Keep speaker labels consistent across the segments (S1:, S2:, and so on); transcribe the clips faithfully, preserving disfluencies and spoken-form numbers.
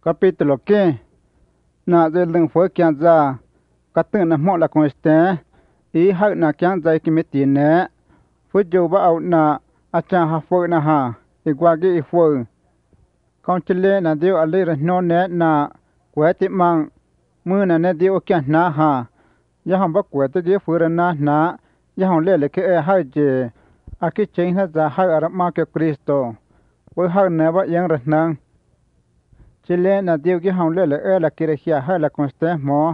S1: Capítulo que na de lưng phối kian za cả tự na mọ là con ste ý hậu na kian dây kim tiền nè phối dù ba ảo na a cha ha phơi na ha ý qua cái ý phơi con chỉ lệ na điều ở đây là non nè na quét tị mang mưa na nè điều kian na ha ya hồng bắc quét tị phơi na na ya hồng lệ là cái hai je a cái chính là za hai ở ma cái Cristo với hai nè ba yang rất năng chỉ lẽ là điều cái hồng lệ là ở là kia kia hay là con ste mò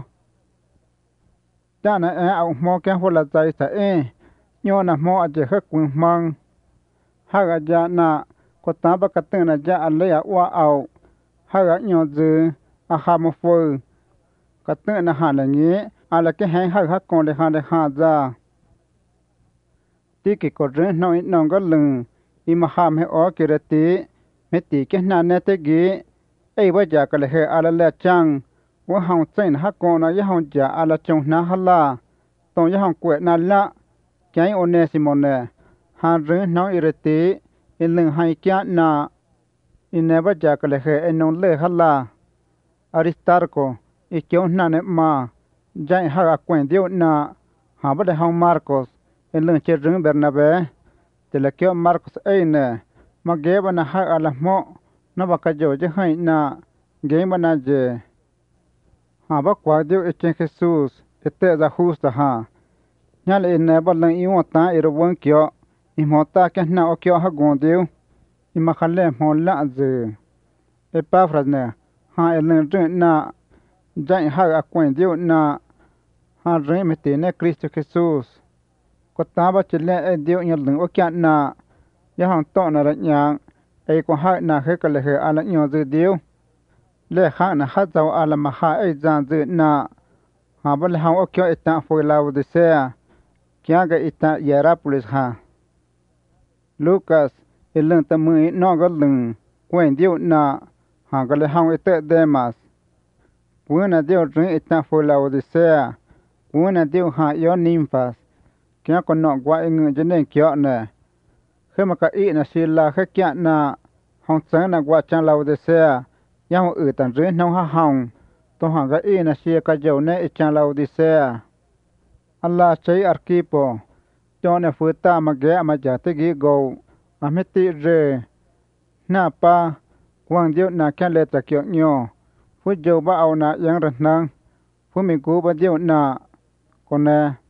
S1: ta nè ở ao mò cái hồ là trái sa e nhon là mò chỉ hết quên mang hay là cha na có ta bắt cái tên là cha anh lấy ở qua ao hay là nhon dư à ham phơi cái tên là hà là nhé à là cái hàng hay hết con để hà để hà ra tí cái cột rễ nói nòng có lưng im ham hay ở kia tí mấy tí cái nàn nè thế gì ai bây giờ cái hệ ala lệ chăng, và hồng trên hát con nói với hồng giờ ala trong na hala, tổng với hồng quẹt na la, cái ôn nè Simon nè, hà rứ nói ireti, in lưng hai kia na, in nè bây giờ cái hệ in nông lệ hala, Aristarco, ít chỗ na nè mà, dạy hà quen điệu na, hà bắt đầu hồng Marcos, in lưng chơi rừng Bernabe, thì là kiểu Marcos ấy nè, mà ghé bên hà ala mọ nó bạc cái chỗ chứ hay na game mà na je ha bác qua điều ít trên Jesus ít tệ ra hus ta ha nhà lại nè bắt lần yêu ta ir vốn kia im họ ta cái nào kia ha gòn điều im mà khăn lệ họ lạ je Epaphras nè ha lên trên na dạy ha quen điều na ha rèn mệt nè Cristo Jesus có ta bắt chỉ lệ điều nhận lưng ở kia na ya hàng to na là nhang ai có hai na hết cái lệ ala nhau dư điêu lệ khác na hát giàu ala mà hai ai giang dư na ha bal hao ở kia ita phơi lao de xe kia cái ita Hierapolis ha Lucas il lưng tâm mười nó có lưng quen điêu na ha cái lệ hao ita Demas bữa na điêu rừng ita phơi lao de xe bữa na điêu ha yo Nymphas kia còn nọ qua người cho nên kia nè khi mà cái ý là xí là khách kia na hồng sáng là qua trang lâu de xe nhau ở tận dưới nông ha hồng tôi hỏi cái ý là xí cái dầu này trang lâu de xe Allah chơi arkipo cho nên phụ ta mà ghé mà trả tới ghi gầu mà mấy tí rề na pa quang diệu na cái lệ ta kiểu nhỏ phụ dầu ba ao na yang rần năng phụ mình cú ba diệu na còn nè